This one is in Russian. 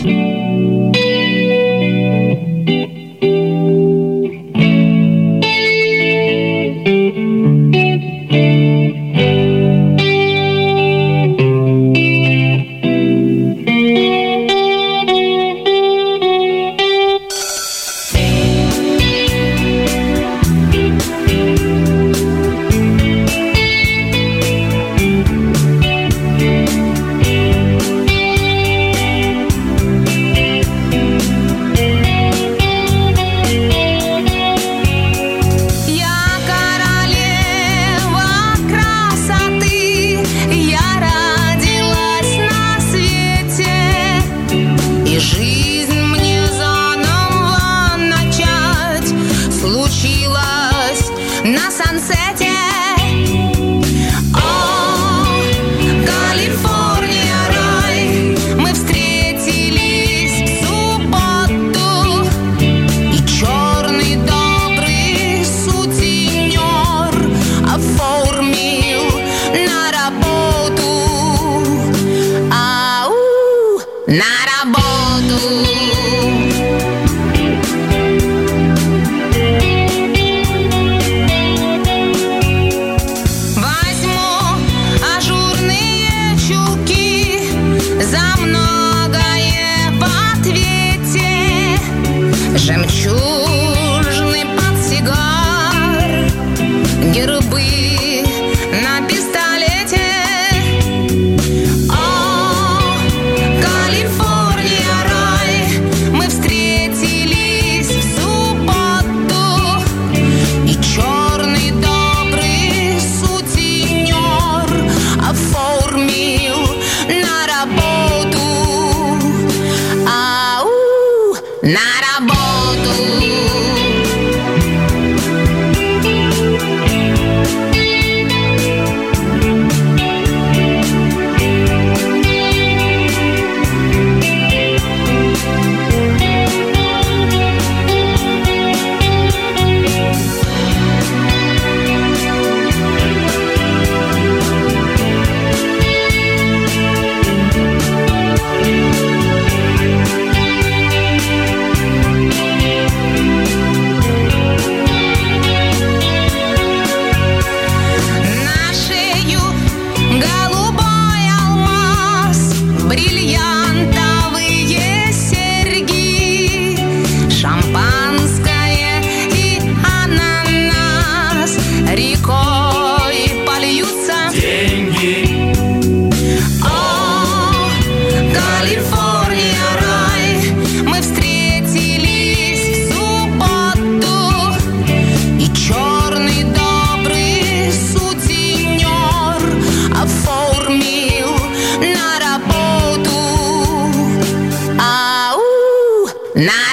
На сансете. О, Калифорния, рай, мы встретились в субботу, и черный добрый сутенер оформил на работу. Ау, на работу. За многое в ответе жемчужный портсигар, гербы на пистолете. О, Калифорния, рай, мы встретились в субботу, и черный добрый сутенер оформил на работу. На работу. Бриллиантовые серьги, шампанское и ананас, рекой польются деньги. О, Калифорния, рай, мы встретились в субботу, и черный добрый сутенер оформил на работу. На